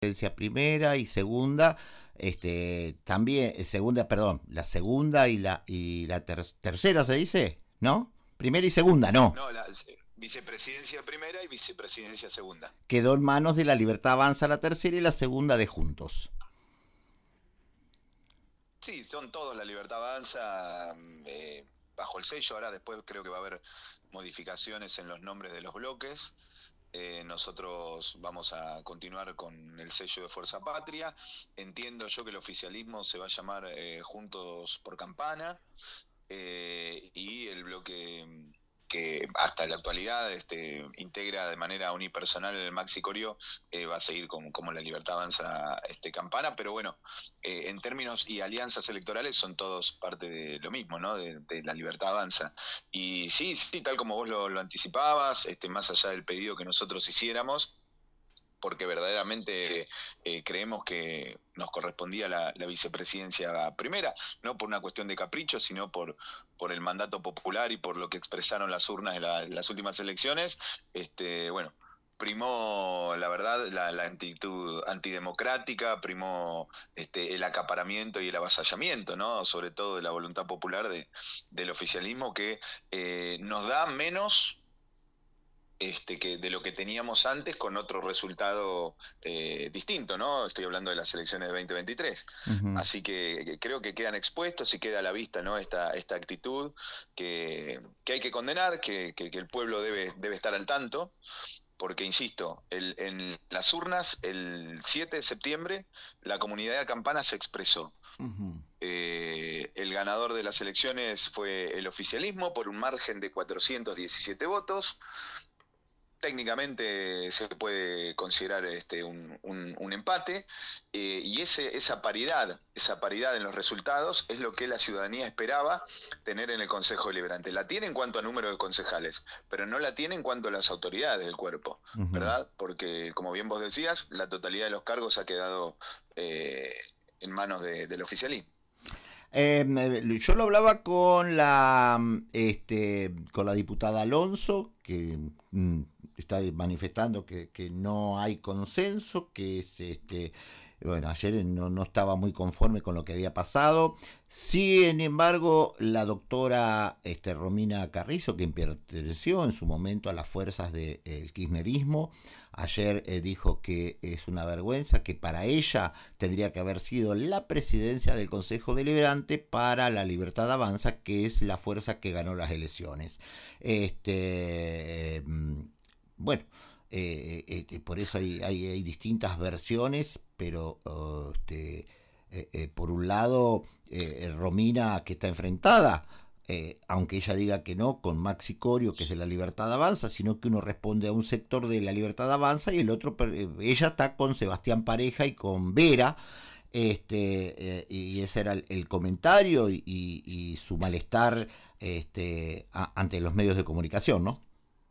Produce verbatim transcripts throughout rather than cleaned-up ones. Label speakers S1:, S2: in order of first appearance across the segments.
S1: vicepresidencia primera y segunda, este, también, eh, segunda, perdón, la segunda y la y la ter tercera se dice, ¿no? Primera y segunda, no.
S2: No, la vicepresidencia primera y vicepresidencia segunda.
S1: Quedó en manos de La Libertad Avanza la tercera y la segunda de Juntos.
S2: Sí, son todos La Libertad Avanza eh, bajo el sello. Ahora después creo que va a haber modificaciones en los nombres de los bloques. Eh, nosotros vamos a continuar con el sello de Fuerza Patria. Entiendo yo que el oficialismo se va a llamar eh, Juntos por Campana, eh, y el bloque que hasta la actualidad este, integra de manera unipersonal el Maxi Corio eh, va a seguir como, como La Libertad Avanza este, Campana, pero bueno, eh, en términos y alianzas electorales son todos parte de lo mismo, ¿no? De, de La Libertad Avanza. Y sí, sí, tal como vos lo, lo anticipabas, este, más allá del pedido que nosotros hiciéramos, porque verdaderamente eh, creemos que nos correspondía la, la vicepresidencia primera, no por una cuestión de capricho, sino por, por el mandato popular y por lo que expresaron las urnas de la, las últimas elecciones. Este, bueno, primó, la verdad, la, la actitud antidemocrática, primó este, el acaparamiento y el avasallamiento, ¿no? Sobre todo de la voluntad popular de, del oficialismo, que eh, nos da menos Este, que de lo que teníamos antes, con otro resultado eh, distinto, ¿no? Estoy hablando de las elecciones de veinte veintitrés.
S1: Uh-huh.
S2: Así que, que creo que quedan expuestos y queda a la vista, ¿no? Esta, esta actitud que, que hay que condenar, que, que, que el pueblo debe, debe estar al tanto, porque, insisto, el, en las urnas, el siete de septiembre, la comunidad de Campana se expresó. Uh-huh. Eh, el ganador de las elecciones fue el oficialismo por un margen de cuatrocientos diecisiete votos. Técnicamente se puede considerar este, un, un, un empate, eh, y ese, esa paridad, esa paridad en los resultados es lo que la ciudadanía esperaba tener en el Consejo Deliberante. La tiene en cuanto a número de concejales, pero no la tiene en cuanto a las autoridades del cuerpo, uh-huh. ¿verdad? Porque, como bien vos decías, la totalidad de los cargos ha quedado eh, en manos de, del oficialismo.
S1: Eh, yo lo hablaba con la este con la diputada Alonso, que mm, está manifestando que, que no hay consenso, que es este bueno, ayer no, no estaba muy conforme con lo que había pasado. Sin embargo, la doctora este, Romina Carrizo, que perteneció en su momento a las fuerzas del de, kirchnerismo, ayer eh, dijo que es una vergüenza, que para ella tendría que haber sido la presidencia del Consejo Deliberante para La Libertad Avanza, que es la fuerza que ganó las elecciones. Este, eh, bueno, eh, eh, por eso hay, hay, hay distintas versiones, pero uh, este, eh, eh, por un lado eh, Romina, que está enfrentada, eh, aunque ella diga que no, con Maxi Corio, que es de La Libertad Avanza, sino que uno responde a un sector de La Libertad Avanza y el otro, eh, ella está con Sebastián Pareja y con Vera, este eh, y ese era el, el comentario y, y, y su malestar este, a, ante los medios de comunicación, ¿no?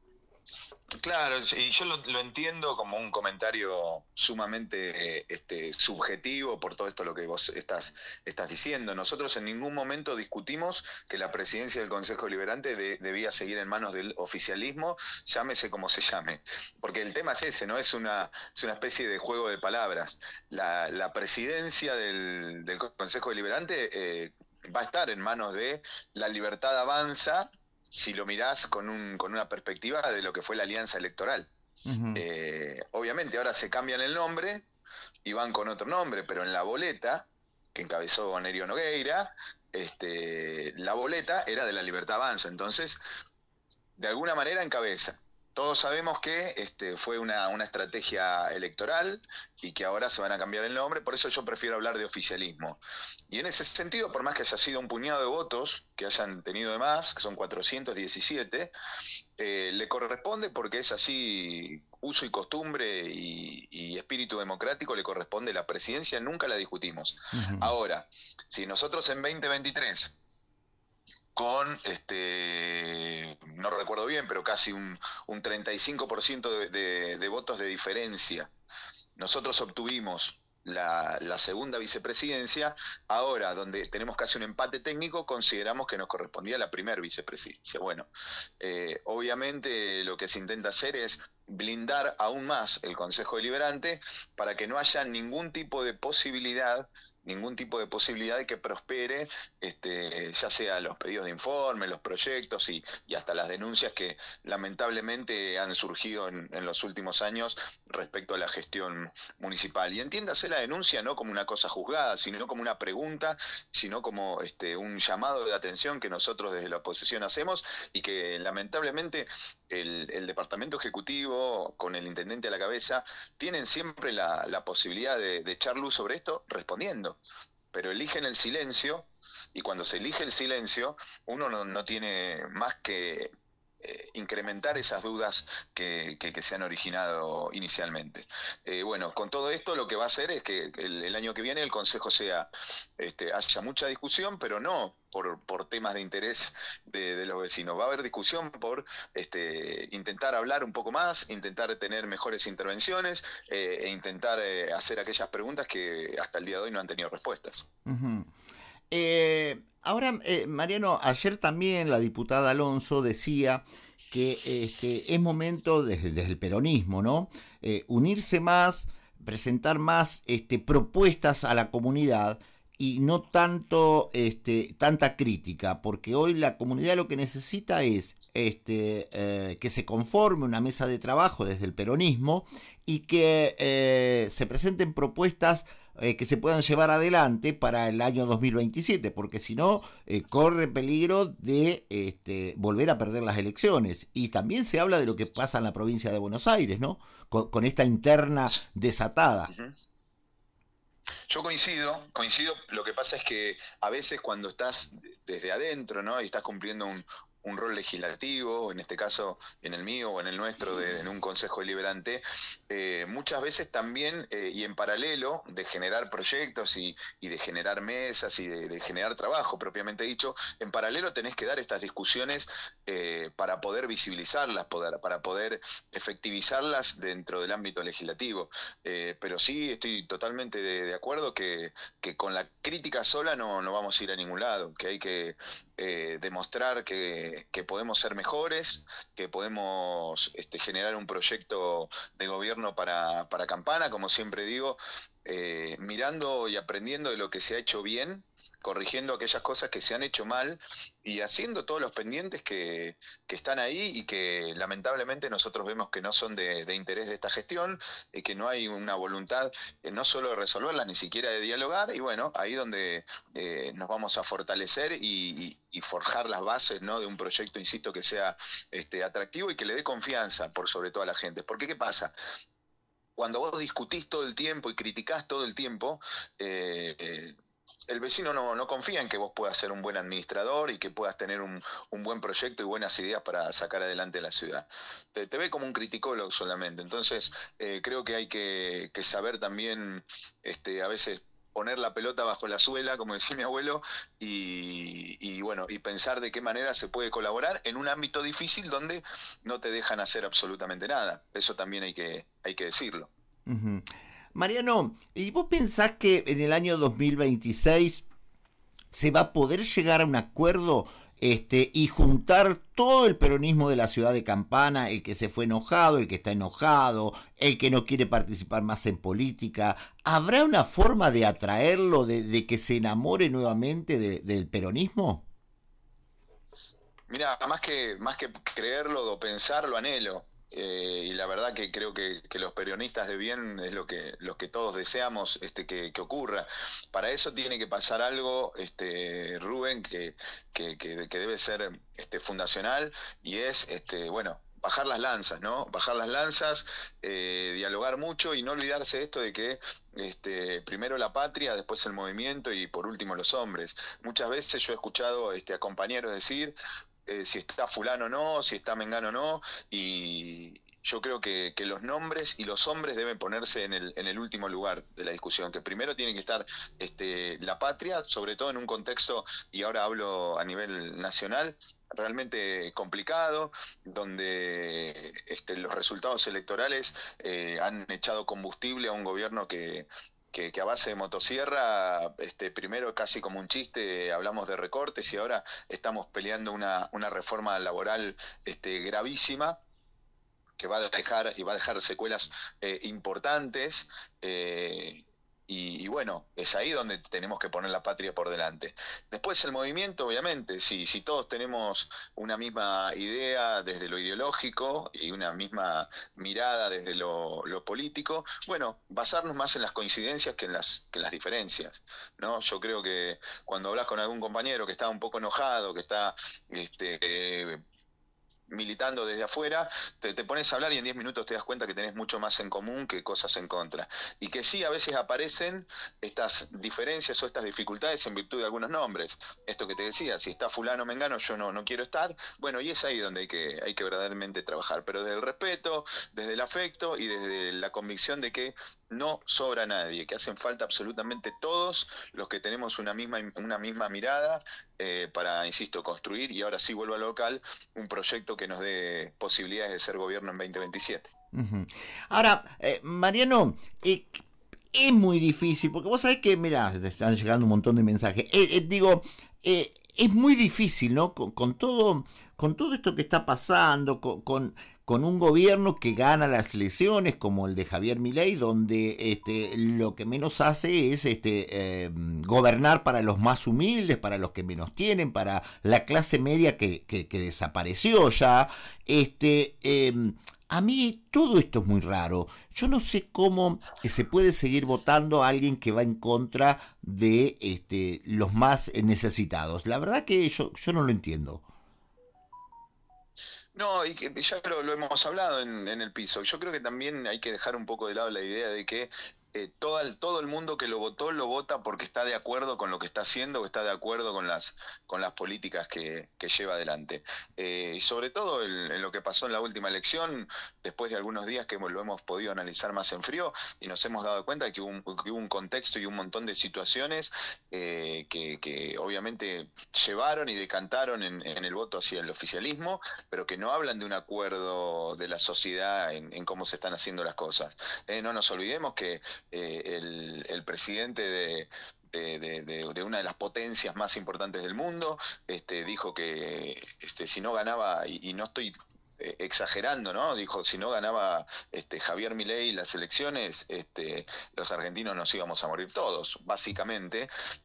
S2: Claro, y yo lo, lo entiendo como un comentario sumamente este, subjetivo por todo esto lo que vos estás, estás diciendo. Nosotros en ningún momento discutimos que la presidencia del Consejo Deliberante de, debía seguir en manos del oficialismo, llámese como se llame. Porque el tema es ese, ¿no? Es una, es una especie de juego de palabras. La, la presidencia del, del Consejo Deliberante eh, va a estar en manos de La Libertad Avanza, si lo mirás con, un, con una perspectiva de lo que fue la alianza electoral. Uh-huh. Eh, obviamente ahora se cambian el nombre y van con otro nombre, pero en la boleta que encabezó Nerio Nogueira, este, la boleta era de La Libertad Avanza, entonces de alguna manera encabeza. Todos sabemos que este, fue una, una estrategia electoral y que ahora se van a cambiar el nombre, por eso yo prefiero hablar de oficialismo. Y en ese sentido, por más que haya sido un puñado de votos que hayan tenido de más, que son cuatrocientos diecisiete, eh, le corresponde, porque es así uso y costumbre y, y espíritu democrático, le corresponde la presidencia, nunca la discutimos. Uh-huh. Ahora, si nosotros en veinte veintitrés... con, este, no recuerdo bien, pero casi un, un treinta y cinco por ciento de, de, de votos de diferencia, nosotros obtuvimos la, la segunda vicepresidencia. Ahora, donde tenemos casi un empate técnico, consideramos que nos correspondía la primera vicepresidencia. Bueno, eh, obviamente lo que se intenta hacer es blindar aún más el Consejo Deliberante para que no haya ningún tipo de posibilidad, ningún tipo de posibilidad de que prospere, este, ya sea los pedidos de informe, los proyectos y, y hasta las denuncias que lamentablemente han surgido en, en los últimos años respecto a la gestión municipal. Y entiéndase la denuncia no como una cosa juzgada, sino como una pregunta, sino como este, un llamado de atención que nosotros desde la oposición hacemos y que lamentablemente el, el Departamento Ejecutivo, con el intendente a la cabeza, tienen siempre la, la posibilidad de, de echar luz sobre esto respondiendo, pero eligen el silencio, y cuando se elige el silencio, uno no, no tiene más que eh, incrementar esas dudas que, que, que se han originado inicialmente. Eh, bueno, con todo esto lo que va a hacer es que el, el año que viene el Consejo sea, este, haya mucha discusión, pero no por, por temas de interés de, de los vecinos. Va a haber discusión por este, intentar hablar un poco más, intentar tener mejores intervenciones eh, e intentar eh, hacer aquellas preguntas que hasta el día de hoy no han tenido respuestas.
S1: Uh-huh. Eh, ahora, eh, Mariano, ayer también la diputada Alonso decía que este, es momento, desde, desde el peronismo, ¿no? Eh, unirse más, presentar más este, propuestas a la comunidad y no tanto este, tanta crítica, porque hoy la comunidad lo que necesita es este, eh, que se conforme una mesa de trabajo desde el peronismo y que eh, se presenten propuestas Eh, que se puedan llevar adelante para el año dos mil veintisiete, porque si no, eh, corre peligro de este, volver a perder las elecciones. Y también se habla de lo que pasa en la provincia de Buenos Aires, ¿no? Con, con esta interna desatada.
S2: Uh-huh. Yo coincido, coincido, lo que pasa es que a veces cuando estás desde adentro, ¿no? Y estás cumpliendo un, un rol legislativo, en este caso en el mío o en el nuestro, de, en un consejo deliberante, eh, muchas veces también, eh, y en paralelo, de generar proyectos y, y de generar mesas y de, de generar trabajo, propiamente dicho, en paralelo tenés que dar estas discusiones eh, para poder visibilizarlas, poder, para poder efectivizarlas dentro del ámbito legislativo. Eh, pero sí estoy totalmente de, de acuerdo que, que con la crítica sola no, no vamos a ir a ningún lado, que hay que eh, demostrar que que podemos ser mejores, que podemos este, generar un proyecto de gobierno para, para Campana, como siempre digo, eh, mirando y aprendiendo de lo que se ha hecho bien, corrigiendo aquellas cosas que se han hecho mal y haciendo todos los pendientes que, que están ahí y que lamentablemente nosotros vemos que no son de, de interés de esta gestión, y que no hay una voluntad eh, no solo de resolverlas, ni siquiera de dialogar, y bueno, ahí donde eh, nos vamos a fortalecer y, y, y forjar las bases, ¿no? De un proyecto, insisto, que sea este, atractivo y que le dé confianza por sobre todo a la gente. Porque ¿qué pasa? Cuando vos discutís todo el tiempo y criticás todo el tiempo, eh, eh, el vecino no, no confía en que vos puedas ser un buen administrador y que puedas tener un, un buen proyecto y buenas ideas para sacar adelante la ciudad. Te, te ve como un criticólogo solamente. Entonces, eh, creo que hay que, que saber también, este, a veces, poner la pelota bajo la suela, como decía mi abuelo, y, y bueno, y pensar de qué manera se puede colaborar en un ámbito difícil donde no te dejan hacer absolutamente nada. Eso también hay que, hay que decirlo.
S1: Uh-huh. Mariano, ¿y vos pensás que en el año dos mil veintiséis se va a poder llegar a un acuerdo este, y juntar todo el peronismo de la ciudad de Campana, el que se fue enojado, el que está enojado, el que no quiere participar más en política? ¿Habrá una forma de atraerlo, de, de que se enamore nuevamente de, del peronismo?
S2: Mira, más que, más que creerlo o pensarlo, anhelo. Eh, y la verdad que creo que, que los peronistas de bien es lo que, lo que todos deseamos este, que, que ocurra. Para eso tiene que pasar algo, este, Rubén, que, que, que, que debe ser este, fundacional, y es, este, bueno, bajar las lanzas, ¿no? Bajar las lanzas, eh, dialogar mucho y no olvidarse de esto de que este, primero la patria, después el movimiento y por último los hombres. Muchas veces yo he escuchado este, a compañeros decir eh, si está fulano o no, si está mengano o no, y yo creo que, que los nombres y los hombres deben ponerse en el, en el último lugar de la discusión, que primero tiene que estar este, la patria, sobre todo en un contexto, y ahora hablo a nivel nacional, realmente complicado, donde este, los resultados electorales eh, han echado combustible a un gobierno que, que, que a base de motosierra, este, primero casi como un chiste hablamos de recortes y ahora estamos peleando una, una reforma laboral este, gravísima, que va a dejar y va a dejar secuelas eh, importantes. Eh, y, y bueno, es ahí donde tenemos que poner la patria por delante. Después el movimiento, obviamente, si, si todos tenemos una misma idea desde lo ideológico y una misma mirada desde lo, lo político, bueno, basarnos más en las coincidencias que en las, que en las diferencias, ¿no? Yo creo que cuando hablas con algún compañero que está un poco enojado, que está este, eh, militando desde afuera, te, te pones a hablar y en diez minutos te das cuenta que tenés mucho más en común que cosas en contra. Y que sí, a veces aparecen estas diferencias o estas dificultades en virtud de algunos nombres. Esto que te decía, si está fulano mengano, yo no, no quiero estar. Bueno, y es ahí donde hay que, hay que verdaderamente trabajar. Pero desde el respeto, desde el afecto y desde la convicción de que no sobra nadie, que hacen falta absolutamente todos los que tenemos una misma, una misma mirada eh, para, insisto, construir, y ahora sí vuelvo al local, un proyecto que nos dé posibilidades de ser gobierno en veinte veintisiete.
S1: Uh-huh. Ahora, eh, Mariano, eh, es muy difícil, porque vos sabés que, mirá, te están llegando un montón de mensajes. Eh, eh, digo, eh, es muy difícil, ¿no? Con, con todo, con todo esto que está pasando, con, con, con un gobierno que gana las elecciones, como el de Javier Milei, donde este, lo que menos hace es este, eh, gobernar para los más humildes, para los que menos tienen, para la clase media que, que, que desapareció ya. Este, eh, a mí todo esto es muy raro. Yo no sé cómo se puede seguir votando a alguien que va en contra de este, los más necesitados. La verdad que yo, yo no lo entiendo.
S2: No, y que ya lo, lo hemos hablado en, en el piso. Yo creo que también hay que dejar un poco de lado la idea de que eh, todo, el, todo el mundo que lo votó lo vota porque está de acuerdo con lo que está haciendo o está de acuerdo con las, con las políticas que, que lleva adelante. Eh, y sobre todo el, en lo que pasó en la última elección, después de algunos días que lo hemos podido analizar más en frío y nos hemos dado cuenta de que hubo un, que hubo un contexto y un montón de situaciones eh, que, que obviamente llevaron y decantaron en, en el voto hacia el oficialismo, pero que no hablan de un acuerdo de la sociedad en, en cómo se están haciendo las cosas. Eh, no nos olvidemos que eh, el, el presidente de, de, de, de, de una de las potencias más importantes del mundo este, dijo que este, si no ganaba, y, y no estoy eh, exagerando, ¿no? Dijo, si no ganaba este, Javier Milei las elecciones, este, los argentinos nos íbamos a morir todos, básicamente,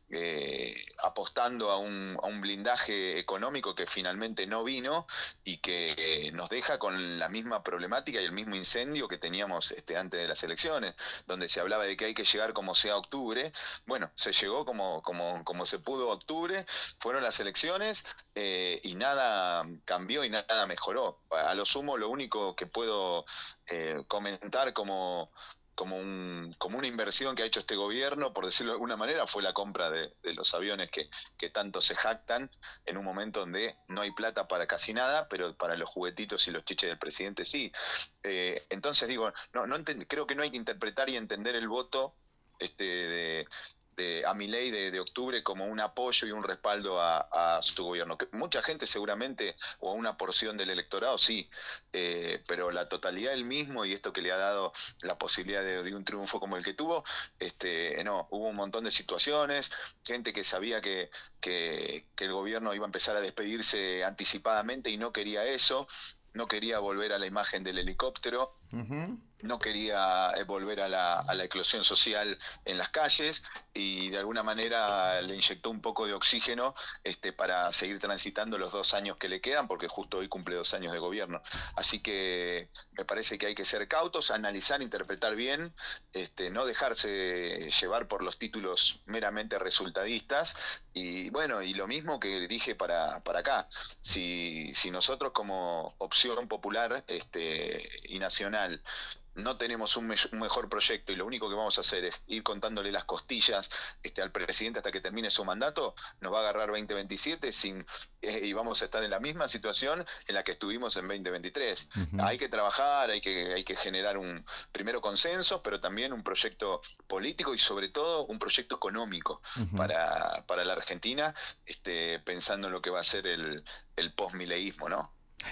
S2: eh, apostando a un, a un blindaje económico que finalmente no vino y que eh, nos deja con la misma problemática y el mismo incendio que teníamos este, antes de las elecciones, donde se hablaba de que hay que llegar como sea a octubre. Bueno, se llegó como, como, como se pudo a octubre, fueron las elecciones eh, y nada cambió y nada mejoró. A lo sumo, lo único que puedo eh, comentar como como un como una inversión que ha hecho este gobierno, por decirlo de alguna manera, fue la compra de, de los aviones que, que tanto se jactan en un momento donde no hay plata para casi nada, pero para los juguetitos y los chiches del presidente sí. Eh, entonces digo, no, no ent- creo que no hay que interpretar y entender el voto este de De, a Milei de, de octubre como un apoyo y un respaldo a, a su gobierno. Que mucha gente seguramente, o a una porción del electorado, sí, eh, pero la totalidad del mismo y esto que le ha dado la posibilidad de, de un triunfo como el que tuvo, este, no, hubo un montón de situaciones, gente que sabía que, que, que el gobierno iba a empezar a despedirse anticipadamente y no quería eso, no quería volver a la imagen del helicóptero, uh-huh. no quería volver a la, a la eclosión social en las calles y de alguna manera le inyectó un poco de oxígeno este, para seguir transitando los dos años que le quedan, porque justo hoy cumple dos años de gobierno. Así que me parece que hay que ser cautos, analizar, interpretar bien, este, no dejarse llevar por los títulos meramente resultadistas y bueno, y lo mismo que dije para, para acá, si, si nosotros como opción popular este, y nacional no tenemos un, me- un mejor proyecto y lo único que vamos a hacer es ir contándole las costillas este, al presidente hasta que termine su mandato, nos va a agarrar veinte veintisiete sin, eh, y vamos a estar en la misma situación en la que estuvimos en veinte veintitrés. Uh-huh. Hay que trabajar, hay que, hay que generar un primero consensos, pero también un proyecto político y sobre todo un proyecto económico uh-huh. para, para la Argentina, este, pensando en lo que va a ser el, el post-mileísmo, ¿no?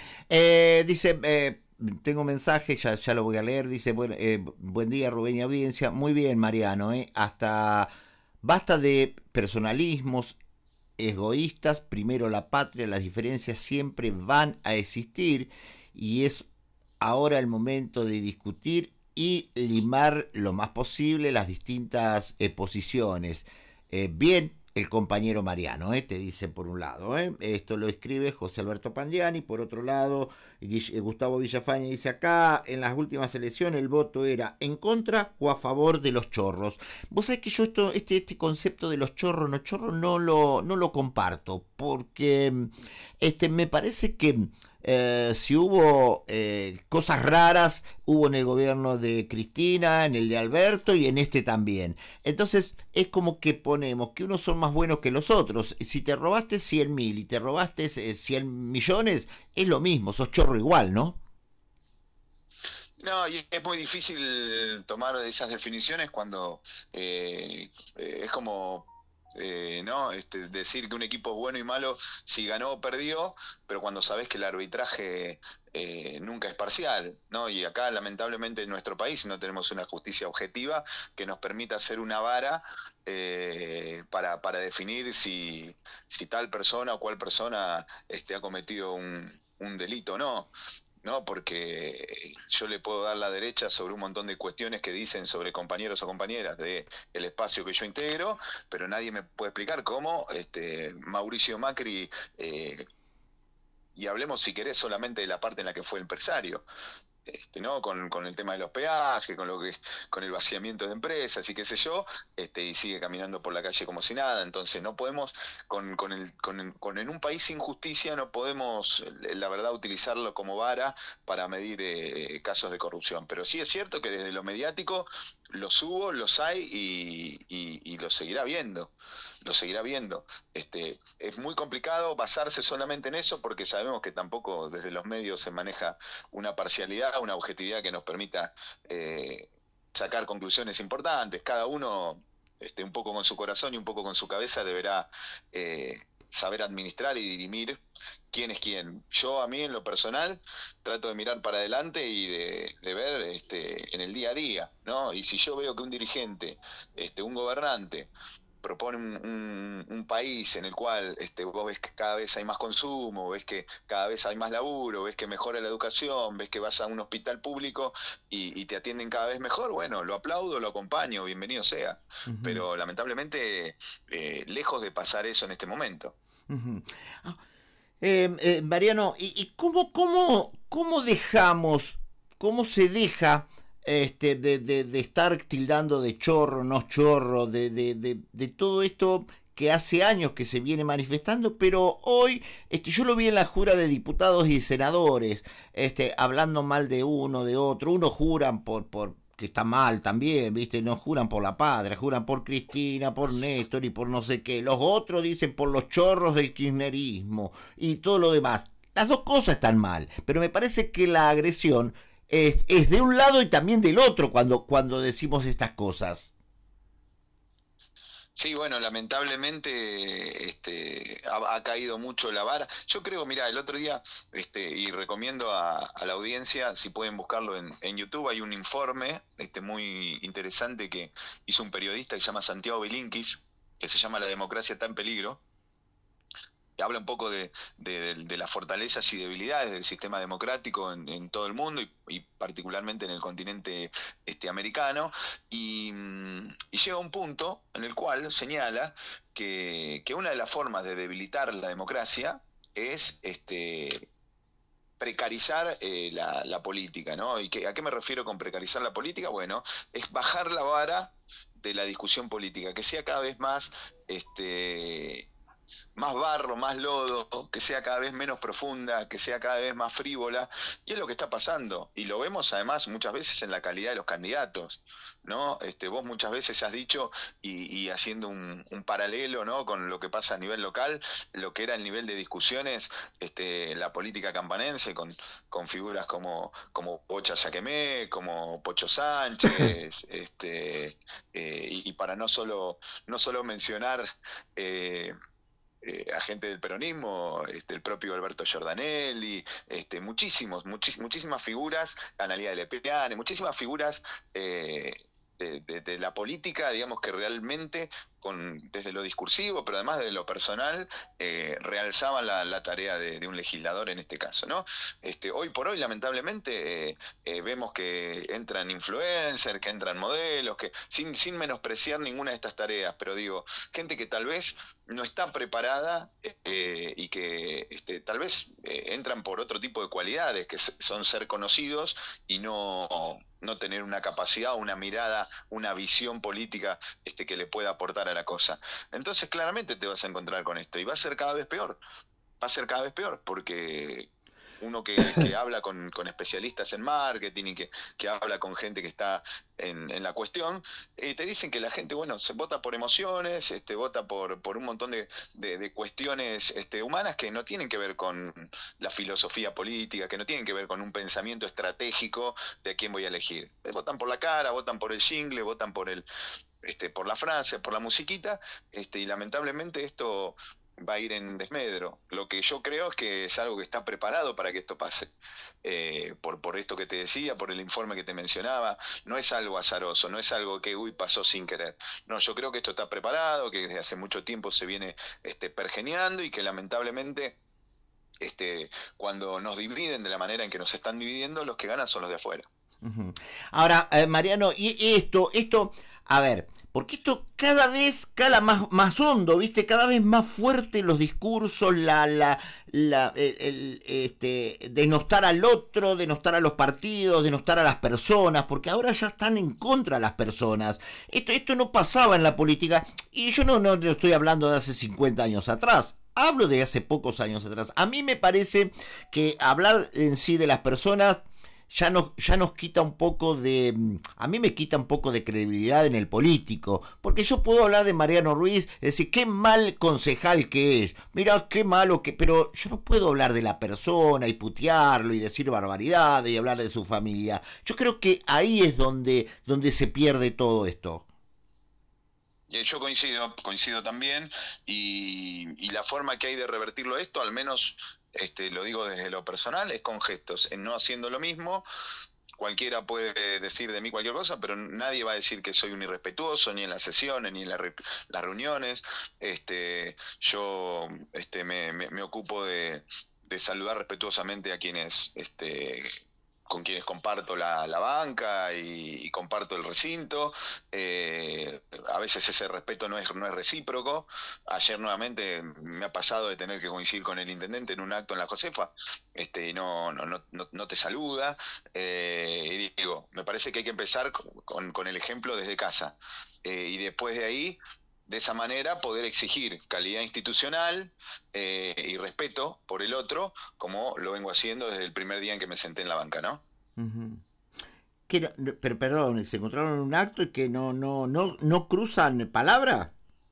S1: Eh, dice... Eh... Tengo mensaje, ya, ya lo voy a leer. Dice, bueno, eh, buen día Rubén y audiencia. Muy bien, Mariano, ¿eh? Hasta basta de personalismos egoístas. Primero la patria, las diferencias siempre van a existir y es ahora el momento de discutir y limar lo más posible las distintas eh, posiciones. Eh, bien, el compañero Mariano, eh, te dice por un lado, eh, esto lo escribe José Alberto Pandiani, por otro lado, Gustavo Villafañe dice acá, en las últimas elecciones el voto era en contra o a favor de los chorros. Vos sabés que yo esto, este, este concepto de los chorros, no chorros, no lo, no lo comparto, porque este, me parece que Eh, si hubo eh, cosas raras, hubo en el gobierno de Cristina, en el de Alberto y en este también. Entonces es como que ponemos que unos son más buenos que los otros. Si te robaste cien mil y te robaste eh, cien millones, es lo mismo, sos chorro igual, ¿no?
S2: No, y es muy difícil tomar esas definiciones cuando eh, eh, es como eh, no este, decir que un equipo es bueno y malo si ganó o perdió, pero cuando sabés que el arbitraje eh, nunca es parcial, ¿no? Y acá lamentablemente en nuestro país no tenemos una justicia objetiva que nos permita hacer una vara eh, para, para definir si, si tal persona o cual persona este, ha cometido un, un delito o no. ¿No? Porque yo le puedo dar la derecha sobre un montón de cuestiones que dicen sobre compañeros o compañeras de el espacio que yo integro, pero nadie me puede explicar cómo este, Mauricio Macri, eh, y hablemos si querés solamente de la parte en la que fue empresario, este, ¿no? Con, con el tema de los peajes, con lo que, con el vaciamiento de empresas y qué sé yo, este, y sigue caminando por la calle como si nada. Entonces no podemos, con, con, el, con, el, con en un país sin justicia no podemos, la verdad, utilizarlo como vara para medir eh, casos de corrupción. Pero sí es cierto que desde lo mediático los hubo, los hay y, y, y los seguirá viendo. Lo seguirá viendo. Este, es muy complicado basarse solamente en eso porque sabemos que tampoco desde los medios se maneja una parcialidad, una objetividad que nos permita eh, sacar conclusiones importantes. Cada uno, este, un poco con su corazón y un poco con su cabeza, deberá eh, saber administrar y dirimir quién es quién. Yo, a mí, en lo personal, trato de mirar para adelante y de, de ver este, en el día a día, ¿no? Y si yo veo que un dirigente, este, un gobernante, propone un, un, un país en el cual este, vos ves que cada vez hay más consumo, ves que cada vez hay más laburo, ves que mejora la educación, ves que vas a un hospital público y, y te atienden cada vez mejor, bueno, lo aplaudo, lo acompaño, bienvenido sea. Uh-huh. Pero lamentablemente, eh, lejos de pasar eso en este momento.
S1: Uh-huh. Ah, eh, eh, Mariano, ¿y, y cómo, cómo, cómo dejamos, cómo se deja... Este, de, de, de estar tildando de chorro, no chorro, de, de, de, de todo esto que hace años que se viene manifestando, pero hoy este, yo lo vi en la jura de diputados y senadores, este, hablando mal de uno, de otro, unos juran por, por que está mal también, ¿viste? No juran por la patria, juran por Cristina, por Néstor y por no sé qué, los otros dicen por los chorros del kirchnerismo y todo lo demás. Las dos cosas están mal, pero me parece que la agresión Es, es de un lado y también del otro cuando, cuando decimos estas cosas.
S2: Sí, bueno, lamentablemente este, ha, ha caído mucho la vara. Yo creo, mira, el otro día, este, y recomiendo a, a la audiencia, si pueden buscarlo en, en YouTube, hay un informe este, muy interesante que hizo un periodista que se llama Santiago Bilinkis, que se llama La democracia está en peligro. Habla un poco de, de, de las fortalezas y debilidades del sistema democrático en, en todo el mundo y, y particularmente en el continente este, americano y, y llega a un punto en el cual señala que, que una de las formas de debilitar la democracia es este, precarizar eh, la, la política, ¿no? ¿Y que, a qué me refiero con precarizar la política? Bueno, es bajar la vara de la discusión política, que sea cada vez más... este más barro, más lodo, que sea cada vez menos profunda, que sea cada vez más frívola, y es lo que está pasando, y lo vemos además muchas veces en la calidad de los candidatos, ¿no? Este, vos muchas veces has dicho, y, y haciendo un, un paralelo, ¿no?, con lo que pasa a nivel local, lo que era el nivel de discusiones, este, la política campanense, con, con figuras como, como Pocha Yaquemé, como Pocho Sánchez, este, eh, y, y para no solo, no solo mencionar eh, Eh, agente del peronismo, este, el propio Alberto Giordanelli, este, muchísimos, muchis, muchísimas figuras, Analía de Lepiane, muchísimas figuras eh, de, de, de la política, digamos, que realmente con, desde lo discursivo, pero además de lo personal, eh, realzaban la, la tarea de, de un legislador en este caso, ¿no? Este, hoy por hoy, lamentablemente, eh, eh, vemos que entran influencers, que entran modelos, que sin, sin menospreciar ninguna de estas tareas, pero digo, gente que tal vez no está preparada eh, y que este, tal vez eh, entran por otro tipo de cualidades, que son ser conocidos y no, no tener una capacidad, una mirada, una visión política este, que le pueda aportar a la cosa. Entonces claramente te vas a encontrar con esto y va a ser cada vez peor, va a ser cada vez peor porque uno que, que habla con, con especialistas en marketing y que, que habla con gente que está en, en la cuestión, eh, te dicen que la gente, bueno, se vota por emociones, este, vota por, por un montón de, de, de cuestiones este, humanas que no tienen que ver con la filosofía política, que no tienen que ver con un pensamiento estratégico de a quién voy a elegir. Eh, votan por la cara, votan por el jingle, votan por el, este, por la frase, por la musiquita, este, y lamentablemente esto va a ir en desmedro. Lo que yo creo es que es algo que está preparado para que esto pase. Eh, por, por esto que te decía, por el informe que te mencionaba, no es algo azaroso, no es algo que uy pasó sin querer. No, yo creo que esto está preparado, que desde hace mucho tiempo se viene este, pergeñando y que lamentablemente este, cuando nos dividen de la manera en que nos están dividiendo, los que ganan son los de afuera.
S1: Uh-huh. Ahora, eh, Mariano, y esto, esto, a ver, porque esto cada vez cala más, más hondo, ¿viste? Cada vez más fuerte los discursos, la, la, la, el, el, este, denostar al otro, denostar a los partidos, denostar a las personas, porque ahora ya están en contra de las personas. Esto, esto no pasaba en la política, y yo no, no estoy hablando de hace cincuenta años atrás. Hablo de hace pocos años atrás. A mí me parece que hablar en sí de las personas ya nos, ya nos quita un poco de... A mí me quita un poco de credibilidad en el político, porque yo puedo hablar de Mariano Ruiz, decir qué mal concejal que es, mira qué malo que... Pero yo no puedo hablar de la persona y putearlo y decir barbaridades y hablar de su familia. Yo creo que ahí es donde, donde se pierde todo esto.
S2: Yo coincido, coincido también, y, y la forma que hay de revertirlo esto, al menos este, lo digo desde lo personal, es con gestos, en no haciendo lo mismo. Cualquiera puede decir de mí cualquier cosa, pero nadie va a decir que soy un irrespetuoso, ni en las sesiones, ni en la re, las reuniones. Este, yo este, me, me, me ocupo de, de saludar respetuosamente a quienes... Este, con quienes comparto la, la banca y, y comparto el recinto. Eh, a veces ese respeto no es, no es recíproco. Ayer nuevamente me ha pasado de tener que coincidir con el intendente en un acto en la Josefa, este, y no, no, no, no te saluda. Eh, y digo, me parece que hay que empezar con, con el ejemplo desde casa. Eh, y después de ahí, de esa manera, poder exigir calidad institucional eh, y respeto por el otro, como lo vengo haciendo desde el primer día en que me senté en la banca, ¿no?
S1: Uh-huh. Que no, pero perdón, se encontraron en un acto y que no, no, no, no cruzan palabra.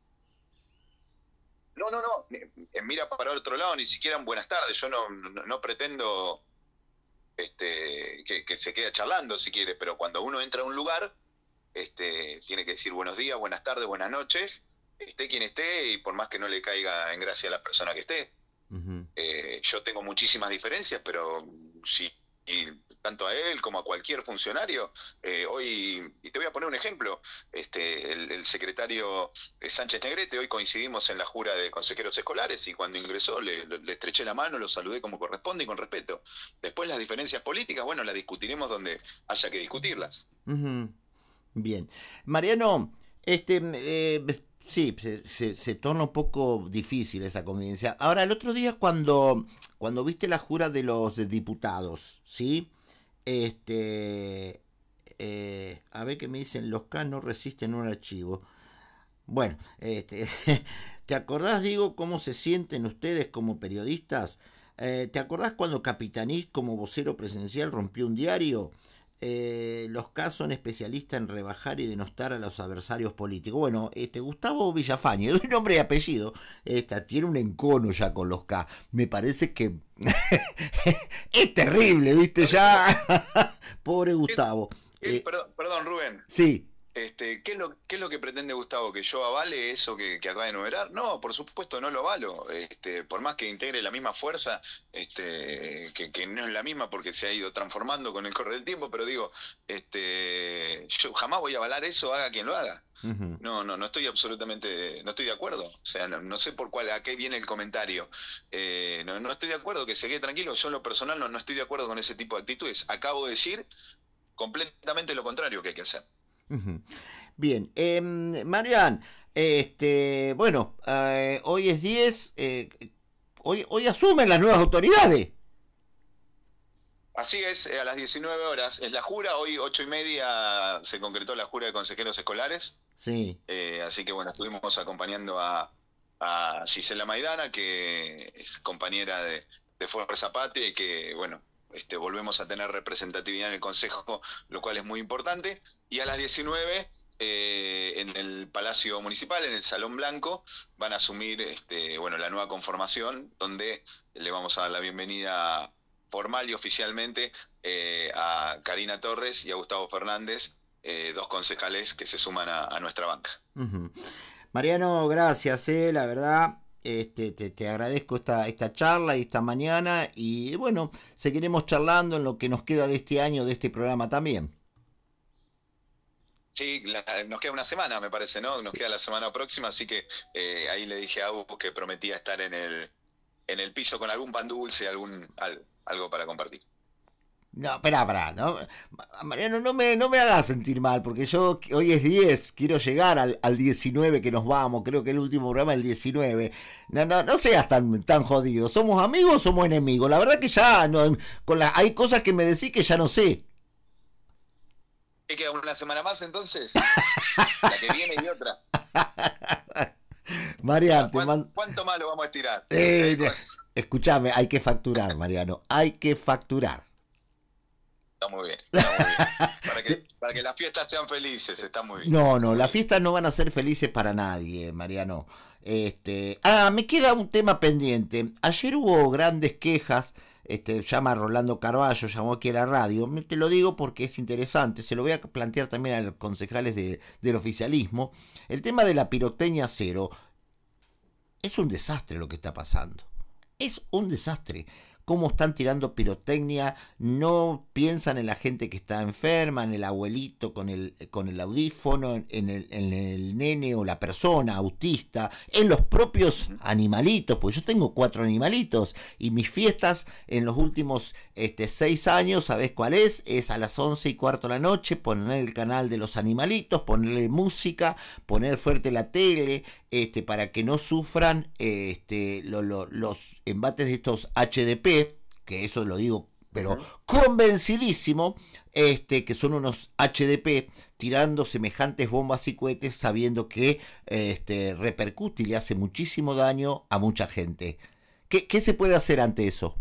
S2: No, no, no. Mira para otro lado, ni siquiera en buenas tardes. Yo no, no, no pretendo este, que, que se quede charlando, si quiere, pero cuando uno entra a un lugar, este, tiene que decir buenos días, buenas tardes, buenas noches, esté quien esté, y por más que no le caiga en gracia a la persona que esté. Uh-huh. Eh, yo tengo muchísimas diferencias, pero sí, y tanto a él como a cualquier funcionario, eh, hoy, y te voy a poner un ejemplo, este, el, el secretario Sánchez Negrete, hoy coincidimos en la jura de consejeros escolares, y cuando ingresó le, le estreché la mano, lo saludé como corresponde y con respeto. Después las diferencias políticas, bueno, las discutiremos donde haya que discutirlas.
S1: Uh-huh. Bien. Mariano, este, eh, sí, se, se, se torna un poco difícil esa convivencia. Ahora, el otro día cuando, cuando viste la jura de los diputados, ¿sí? Este, eh, a ver qué me dicen, los K no resisten un archivo. Bueno, este, ¿te acordás, digo, cómo se sienten ustedes como periodistas? Eh, ¿Te acordás cuando Capitanich, como vocero presidencial, rompió un diario? Eh, los K son especialistas en rebajar y denostar a los adversarios políticos. Bueno, este Gustavo Villafañe, de nombre y apellido, esta, tiene un encono ya con los K. Me parece que es terrible, ¿viste? Ya, pobre Gustavo.
S2: Eh, eh, perdón, perdón, Rubén.
S1: Sí.
S2: Este, ¿qué es lo, qué es lo que pretende Gustavo? ¿Que yo avale eso que, que acaba de enumerar? No, por supuesto no lo avalo. Este, por más que integre la misma fuerza, este, que, que no es la misma porque se ha ido transformando con el correr del tiempo, pero digo, este, yo jamás voy a avalar eso, haga quien lo haga.
S1: Ujú.
S2: No, no, no estoy absolutamente, no estoy de acuerdo. O sea, no, no sé por cuál, a qué viene el comentario. Eh, no, no estoy de acuerdo, que se quede tranquilo. Yo en lo personal no, no estoy de acuerdo con ese tipo de actitudes. Acabo de decir completamente lo contrario que hay que hacer.
S1: Ujú. Bien, eh, Marian, este, bueno, eh, hoy es diez, eh, hoy, hoy asumen las nuevas autoridades.
S2: Así es, eh, a las diecinueve horas es la jura, hoy ocho y media se concretó la jura de consejeros escolares,
S1: Sí.
S2: eh, así que bueno, estuvimos acompañando a, a Gisela Maidana, que es compañera de, de Fuerza Patria y que bueno, este, volvemos a tener representatividad en el Consejo, lo cual es muy importante, y a las diecinueve eh, en el Palacio Municipal, en el Salón Blanco, van a asumir este, bueno, la nueva conformación, donde le vamos a dar la bienvenida formal y oficialmente eh, a Karina Torres y a Gustavo Fernández, eh, dos concejales que se suman a, a nuestra banca.
S1: Ujú. Mariano, gracias, eh, la verdad. Este, te, te agradezco esta, esta charla y esta mañana y bueno, seguiremos charlando en lo que nos queda de este año, de este programa también.
S2: Sí, la, nos queda una semana, me parece, ¿no? Nos queda la semana próxima, así que eh, ahí le dije a Hugo que prometía estar en el, en el piso con algún pan dulce, algún, al, algo para compartir.
S1: No, espera, espera, no, Mariano, no me, no me hagas sentir mal, porque yo hoy es diez, quiero llegar al, al diecinueve que nos vamos, creo que el último programa es el diecinueve. No, no, no seas tan, tan jodido, ¿somos amigos o somos enemigos? La verdad que ya, no, con la, hay cosas que me decís que ya no sé.
S2: ¿Qué queda una semana más entonces? La que viene y otra.
S1: Mariano, te
S2: ¿Cuánto,
S1: mando...
S2: cuánto más lo vamos a estirar?
S1: Eh,
S2: ¿Eh?
S1: escuchame, hay que facturar, Mariano, hay que facturar.
S2: Está muy bien, está muy bien. Para que, para que las fiestas sean felices, está muy bien.
S1: No,
S2: Está
S1: no,
S2: muy
S1: las
S2: bien.
S1: fiestas no van a ser felices para nadie, Mariano. Este, ah, me queda un tema pendiente. Ayer hubo grandes quejas, este, llama Rolando Carballo, llamó aquí a la radio. Me- Te lo digo porque es interesante, se lo voy a plantear también a los concejales de- del oficialismo. El tema de la pirotecnia cero. Es un desastre lo que está pasando. Es un desastre. Cómo están tirando pirotecnia, no piensan en la gente que está enferma, en el abuelito con el, con el audífono, en el, en el nene o la persona autista, en los propios animalitos, pues yo tengo cuatro animalitos y mis fiestas en los últimos este, seis años, ¿sabés cuál es? Es a las once y cuarto de la noche, poner el canal de los animalitos, ponerle música, poner fuerte la tele, este, para que no sufran este, lo, lo, los embates de estos H D P, que eso lo digo, pero
S2: Ujú.
S1: convencidísimo, este, que son unos H D P tirando semejantes bombas y cohetes sabiendo que este, repercute y le hace muchísimo daño a mucha gente. ¿Qué, qué se puede hacer ante eso?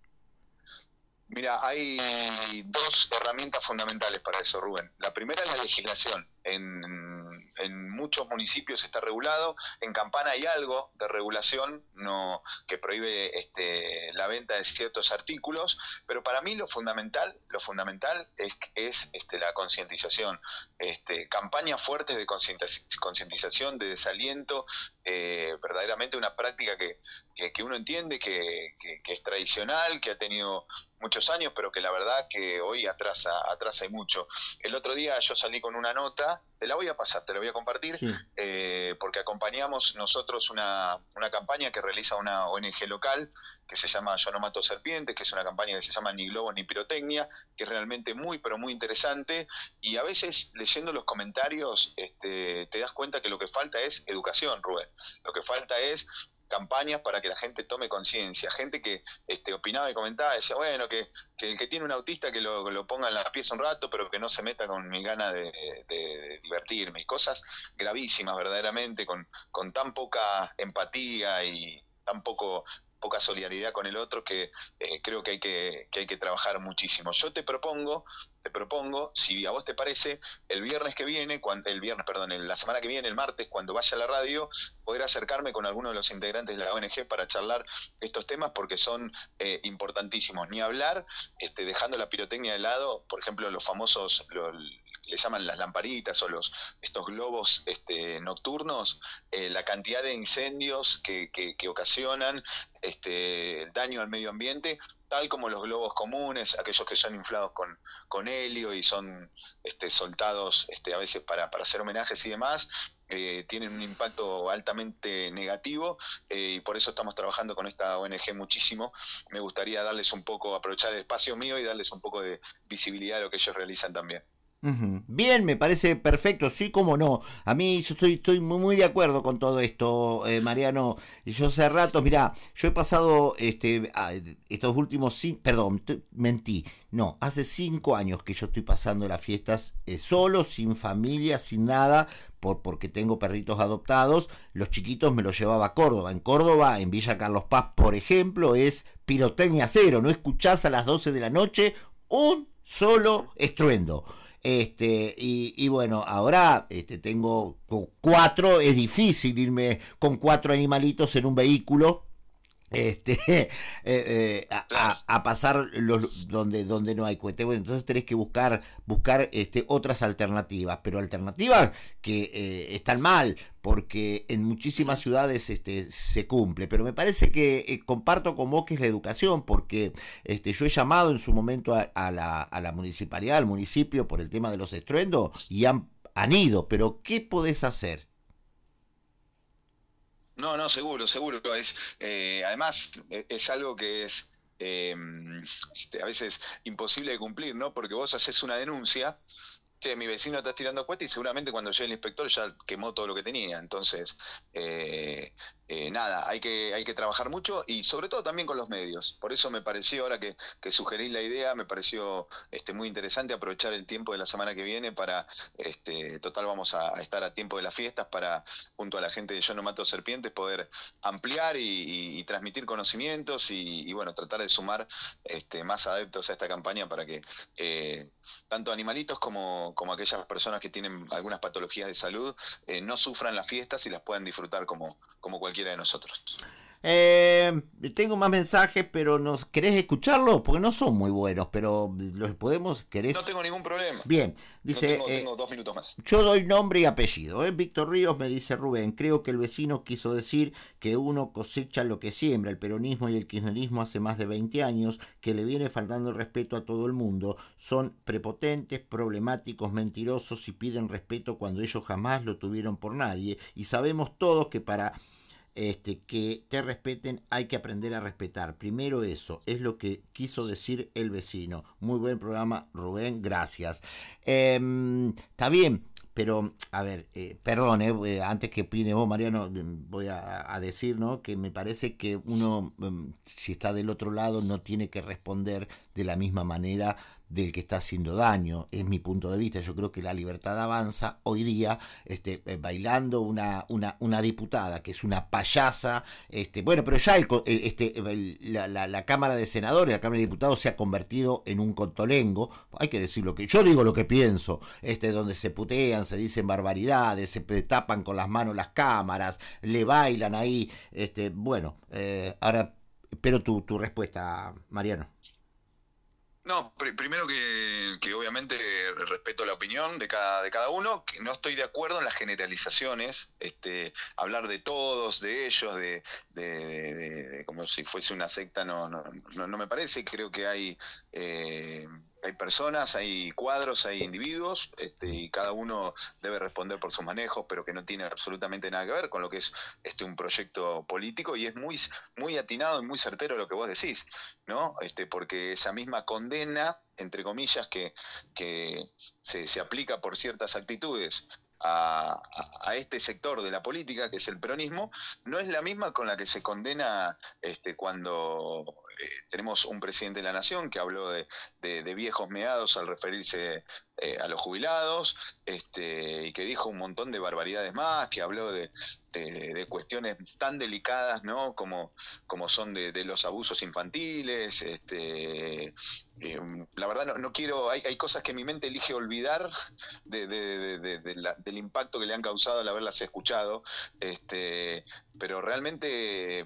S2: Mira, hay dos herramientas fundamentales para eso, Rubén. La primera es la legislación. En, en muchos municipios está regulado, en Campana hay algo de regulación no, que prohíbe este, la venta de ciertos artículos, pero para mí lo fundamental, lo fundamental es, es este, la concientización, este, campañas fuertes de concientización, de desaliento, eh, verdaderamente una práctica que, que, que uno entiende que, que, que es tradicional, que ha tenido muchos años, pero que la verdad que hoy atrasa, atrasa y mucho. El otro día yo salí con una nota, te la voy a pasar, te la voy a compartir,
S1: Sí.
S2: eh, porque acompañamos nosotros una, una campaña que realiza una O N G local, que se llama Yo no mato serpientes, que es una campaña que se llama Ni globos ni pirotecnia, que es realmente muy, pero muy interesante, y a veces leyendo los comentarios este, te das cuenta que lo que falta es educación, Rubén. Lo que falta es campañas para que la gente tome conciencia, gente que este, opinaba y comentaba, decía, bueno, que, que el que tiene un autista que lo, lo ponga en la pieza un rato, pero que no se meta con mi gana de, de, de divertirme, y cosas gravísimas verdaderamente, con, con tan poca empatía y tan poco poca solidaridad con el otro que eh, creo que hay que, que hay que trabajar muchísimo. Yo te propongo, te propongo, si a vos te parece, el viernes que viene, cuando, el viernes, perdón, la semana que viene, el martes, cuando vaya a la radio, poder acercarme con alguno de los integrantes de la O N G para charlar estos temas porque son eh, importantísimos. Ni hablar, este, dejando la pirotecnia de lado, por ejemplo, los famosos, los, le llaman las lamparitas o los estos globos este, nocturnos, eh, la cantidad de incendios que, que, que ocasionan, este, el daño al medio ambiente, tal como los globos comunes, aquellos que son inflados con, con helio y son este, soltados este, a veces para, para hacer homenajes y demás, eh, tienen un impacto altamente negativo, eh, y por eso estamos trabajando con esta O N G muchísimo. Me gustaría darles un poco, aprovechar el espacio mío y darles un poco de visibilidad a lo que ellos realizan también.
S1: Ujú. Bien, me parece perfecto, sí, como no. A mí yo estoy, estoy muy, muy de acuerdo con todo esto, eh, Mariano. Yo hace rato, mirá, yo he pasado este, a- estos últimos cinco, perdón, te- mentí. No, hace cinco años que yo estoy pasando las fiestas eh, solo, sin familia, sin nada, por, porque tengo perritos adoptados. Los chiquitos me los llevaba a Córdoba. En Córdoba, en Villa Carlos Paz, por ejemplo, es pirotecnia cero. No escuchás a las doce de la noche un solo estruendo. Este, y, y bueno, ahora este, tengo cuatro, es difícil irme con cuatro animalitos en un vehículo este eh, eh, a,
S2: Claro.
S1: a, a pasar los, donde donde no hay cohete. Bueno, entonces tenés que buscar buscar este otras alternativas, pero alternativas que eh, están mal porque en muchísimas
S2: Ujú.
S1: ciudades este se cumple, pero me parece que eh, comparto con vos que es la educación, porque este yo he llamado en su momento a, a la a la municipalidad, al municipio por el tema de los estruendos y han han ido, pero ¿qué podés hacer?
S2: No, no, seguro, seguro. Es, eh, además, e- es algo que es eh, este, a veces imposible de cumplir, ¿no? Porque vos haces una denuncia, che, mi vecino está tirando cuesta y seguramente cuando llegue el inspector ya quemó todo lo que tenía. Entonces, eh, eh, nada, hay que, hay que trabajar mucho y sobre todo también con los medios. Por eso me pareció, ahora que, que sugerís la idea, me pareció este, muy interesante aprovechar el tiempo de la semana que viene para, este, total vamos a, a estar a tiempo de las fiestas para, junto a la gente de Yo no mato serpientes, poder ampliar y, y- y transmitir conocimientos y, y, bueno, tratar de sumar este, más adeptos a esta campaña para que eh, tanto animalitos como, como aquellas personas que tienen algunas patologías de salud eh, no sufran las fiestas y las puedan disfrutar como, como cualquiera de nosotros.
S1: Eh, tengo más mensajes, pero ¿nos querés escucharlos? Porque no son muy buenos, pero los podemos,
S2: No
S1: ¿querés?
S2: tengo ningún problema.
S1: Bien,
S2: No
S1: dice,
S2: tengo,
S1: eh,
S2: tengo dos minutos más.
S1: yo doy nombre y apellido. ¿eh? Víctor Ríos me dice Rubén, creo que el vecino quiso decir que uno cosecha lo que siembra. El peronismo y el kirchnerismo hace más de veinte años que le viene faltando el respeto a todo el mundo. Son prepotentes, problemáticos, mentirosos y piden respeto cuando ellos jamás lo tuvieron por nadie. Y sabemos todos que para este, que te respeten hay que aprender a respetar. Primero eso, es lo que quiso decir el vecino. Muy buen programa, Rubén, gracias. Eh, está bien, pero, a ver, eh, perdón, eh, eh, antes que opine vos, Mariano, mm, voy a, a decir, ¿no? Que me parece que uno, mm, si está del otro lado, no tiene que responder de la misma manera del que está haciendo daño, es mi punto de vista. Yo creo que la libertad avanza hoy día este, eh, bailando una, una, una diputada que es una payasa, este, bueno, pero ya el, el- este, el- la, la- la Cámara de Senadores, la Cámara de Diputados se ha convertido en un contolengo, hay que decir lo que yo digo, lo que pienso, este, donde se putean, se dicen barbaridades, se pe- tapan con las manos las cámaras, le bailan ahí, este, bueno, eh, ahora espero tu, tu respuesta, Mariano.
S2: No, pr- primero que, que obviamente respeto la opinión de cada, de cada uno, que no estoy de acuerdo en las generalizaciones, este, hablar de todos, de ellos, de, de, de- de- de como si fuese una secta, no, no, no, no me parece. Creo que hay, eh, hay personas, hay cuadros, hay individuos, este, y cada uno debe responder por sus manejos, pero que no tiene absolutamente nada que ver con lo que es este, un proyecto político, y es muy, muy atinado y muy certero lo que vos decís, ¿no? Este, porque esa misma condena, entre comillas, que, que se, se aplica por ciertas actitudes a, a, a este sector de la política, que es el peronismo, no es la misma con la que se condena este, cuando eh, tenemos un presidente de la nación que habló de, de, de viejos meados al referirse eh, a los jubilados, este, y que dijo un montón de barbaridades más, que habló de, de, de cuestiones tan delicadas, ¿no? como, como son de, de los abusos infantiles, este, eh, la verdad no, no quiero, hay, hay cosas que mi mente elige olvidar de, de, de, de, de la, del impacto que le han causado al haberlas escuchado, este, pero realmente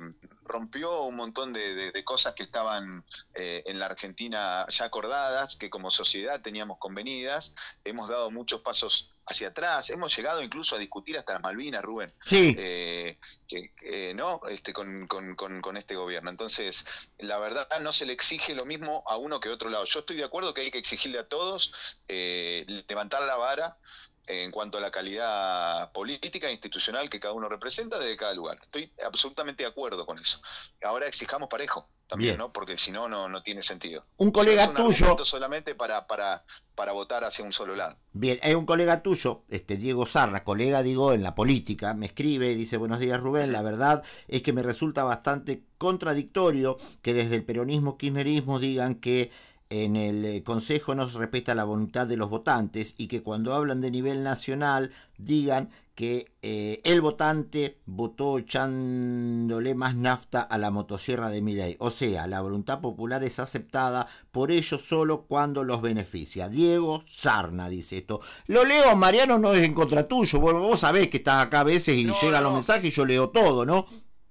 S2: rompió un montón de, de, de cosas que estaban eh, en la Argentina ya acordadas, que como sociedad teníamos convenidas. Hemos dado muchos pasos hacia atrás, hemos llegado incluso a discutir hasta las Malvinas, Rubén,
S1: sí.
S2: eh, que, que, ¿no? este, con, con, con, con este gobierno. Entonces, la verdad, no se le exige lo mismo a uno que a otro lado. Yo estoy de acuerdo que hay que exigirle a todos eh, levantar la vara en cuanto a la calidad política e institucional que cada uno representa desde cada lugar. Estoy absolutamente de acuerdo con eso. Ahora exijamos parejo también, Bien. ¿no? Porque si no, no, no tiene sentido.
S1: Un colega
S2: si no es un
S1: tuyo...
S2: solamente para, para, para votar hacia un solo lado.
S1: Bien, hay un colega tuyo, este Diego Sarna, colega, digo, en la política, me escribe y dice: buenos días, Rubén, la verdad es que me resulta bastante contradictorio que desde el peronismo, kirchnerismo digan que en el Consejo no se respeta la voluntad de los votantes y que cuando hablan de nivel nacional digan que eh, el votante votó echándole más nafta a la motosierra de Milei. O sea, la voluntad popular es aceptada por ellos solo cuando los beneficia. Diego Sarna dice esto. Lo leo, Mariano, no es en contra tuyo. Vos, vos sabés que estás acá a veces y no, llegan no. los mensajes y yo leo todo, ¿no?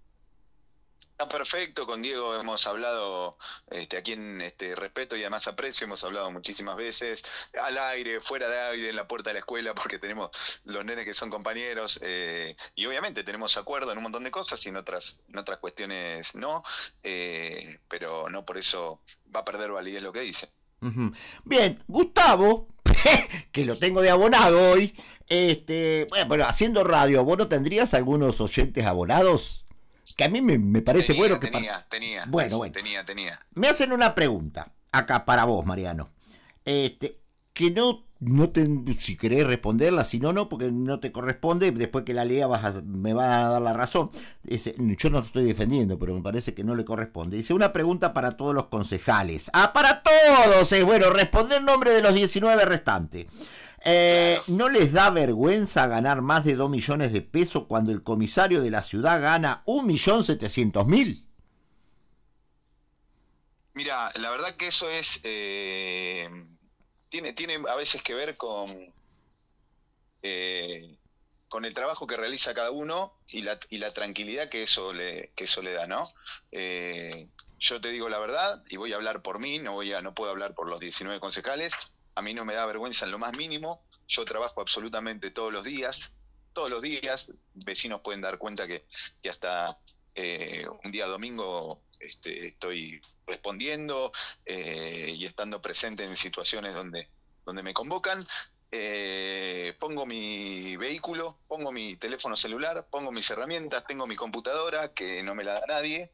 S2: Está perfecto, con Diego hemos hablado, este, a quien este, respeto y además aprecio, hemos hablado muchísimas veces, al aire, fuera de aire, en la puerta de la escuela, porque tenemos los nenes que son compañeros, eh, y obviamente tenemos acuerdo en un montón de cosas y en otras, en otras cuestiones no, eh, pero no por eso va a perder validez lo que dice.
S1: Uh-huh. Bien, Gustavo, que lo tengo de abonado hoy, este, bueno, pero haciendo radio, ¿vos no tendrías algunos oyentes abonados? Que a mí me, me parece
S2: tenía,
S1: bueno que...
S2: Tenía, tenía,
S1: bueno, bueno.
S2: tenía, tenía.
S1: Me hacen una pregunta, acá para vos, Mariano. Este, que no, no te, si querés responderla, si no, no, porque no te corresponde, después que la lea vas a, me van a dar la razón. Dice, yo no te estoy defendiendo, pero me parece que no le corresponde. Dice, una pregunta para todos los concejales. ¡Ah, para todos! Es bueno, responder en nombre de los diecinueve restantes. Eh, ¿No les da vergüenza ganar más de dos millones de pesos cuando el comisario de la ciudad gana un millón setecientos mil?
S2: Mira, la verdad que eso es eh, tiene tiene a veces que ver con eh, con el trabajo que realiza cada uno y la y la tranquilidad que eso le que eso le da, ¿no? Eh, yo te digo la verdad y voy a hablar por mí, no voy a no puedo hablar por los diecinueve concejales. A mí no me da vergüenza en lo más mínimo, yo trabajo absolutamente todos los días, todos los días, vecinos pueden dar cuenta que, que hasta eh, un día domingo este, estoy respondiendo eh, y estando presente en situaciones donde, donde me convocan. Eh, pongo mi vehículo, pongo mi teléfono celular, pongo mis herramientas, tengo mi computadora que no me la da nadie,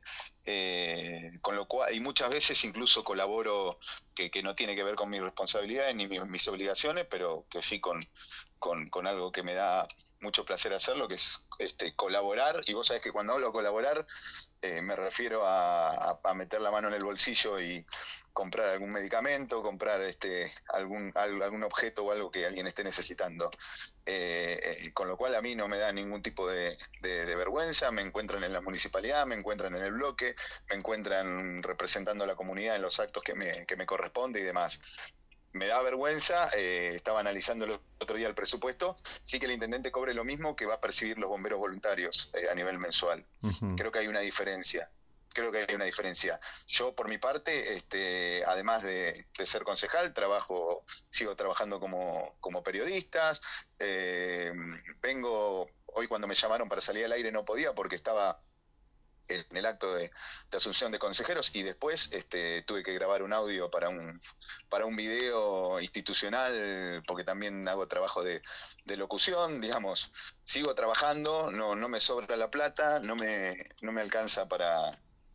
S2: eh, con lo cual, y muchas veces incluso colaboro que, que no tiene que ver con mis responsabilidades ni mis, mis obligaciones, pero que sí con, con, con algo que me da mucho placer hacerlo, que es este, colaborar, y vos sabés que cuando hablo de colaborar eh, me refiero a, a, a meter la mano en el bolsillo y comprar algún medicamento, comprar este algún algún objeto o algo que alguien esté necesitando. Eh, eh, con lo cual a mí no me da ningún tipo de, de, de vergüenza, me encuentran en la municipalidad, me encuentran en el bloque, me encuentran representando a la comunidad en los actos que me, que me corresponde y demás. Me da vergüenza, eh, estaba analizando el otro día el presupuesto, sí que el intendente cobre lo mismo que va a percibir los bomberos voluntarios eh, a nivel mensual. Uh-huh. Creo que hay una diferencia. Creo que hay una diferencia. Yo, por mi parte, este, además de, de ser concejal, trabajo, sigo trabajando como, como periodista. Eh, vengo, hoy cuando me llamaron para salir al aire no podía porque estaba en el acto de, de asunción de consejeros y después este, tuve que grabar un audio para un para un video institucional porque también hago trabajo de, de locución, digamos, sigo trabajando, no no me sobra la plata, no me no me alcanza para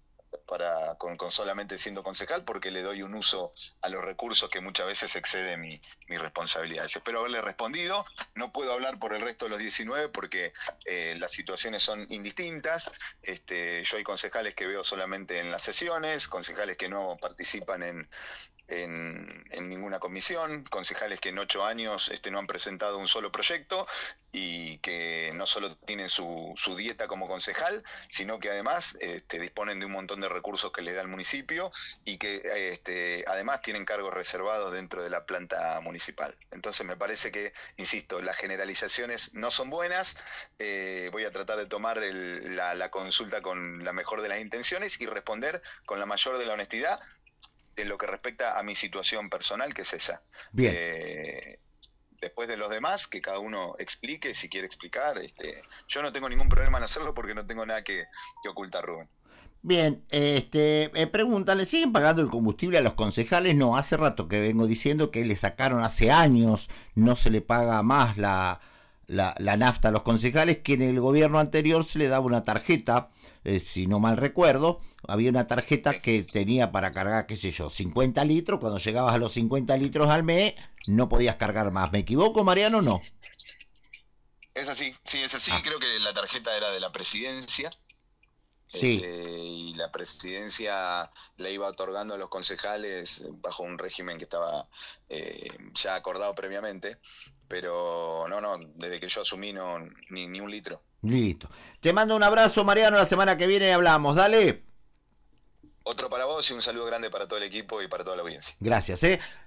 S2: para con, con solamente siendo concejal porque le doy un uso a los recursos que muchas veces excede mi, mi responsabilidad. Espero haberle respondido, no puedo hablar por el resto de los diecinueve porque eh, las situaciones son indistintas. Este, yo hay concejales que veo solamente en las sesiones, concejales que no participan en en, en ninguna comisión, concejales que en ocho años este, no han presentado un solo proyecto y que no solo tienen su, su dieta como concejal, sino que además este, disponen de un montón de recursos que les da el municipio y que este, además tienen cargos reservados dentro de la planta municipal. Entonces me parece que, insisto, las generalizaciones no son buenas. Eh, voy a tratar de tomar el, la, la consulta con la mejor de las intenciones y responder con la mayor de la honestidad en lo que respecta a mi situación personal, que es esa.
S1: Bien.
S2: Eh, después de los demás, que cada uno explique si quiere explicar. Este, yo no tengo ningún problema en hacerlo porque no tengo nada que, que ocultar, Rubén.
S1: Bien, este, eh, pregunta, ¿le siguen pagando el combustible a los concejales? No, hace rato que vengo diciendo que le sacaron hace años, no se le paga más la, la, la nafta a los concejales, que en el gobierno anterior se le daba una tarjeta, eh, si no mal recuerdo, había una tarjeta que tenía para cargar, qué sé yo, cincuenta litros, cuando llegabas a los cincuenta litros al mes, no podías cargar más. ¿Me equivoco, Mariano, o no?
S2: Es así, sí, es así,
S1: Ah.
S2: creo que la tarjeta era de la presidencia.
S1: Sí.
S2: Este, y la presidencia la iba otorgando a los concejales bajo un régimen que estaba eh, ya acordado previamente, pero no, no, desde que yo asumí no, ni, ni un litro.
S1: Listo. Te mando un abrazo, Mariano, la semana que viene hablamos, dale.
S2: Otro para vos y un saludo grande para todo el equipo y para toda la audiencia.
S1: Gracias, eh.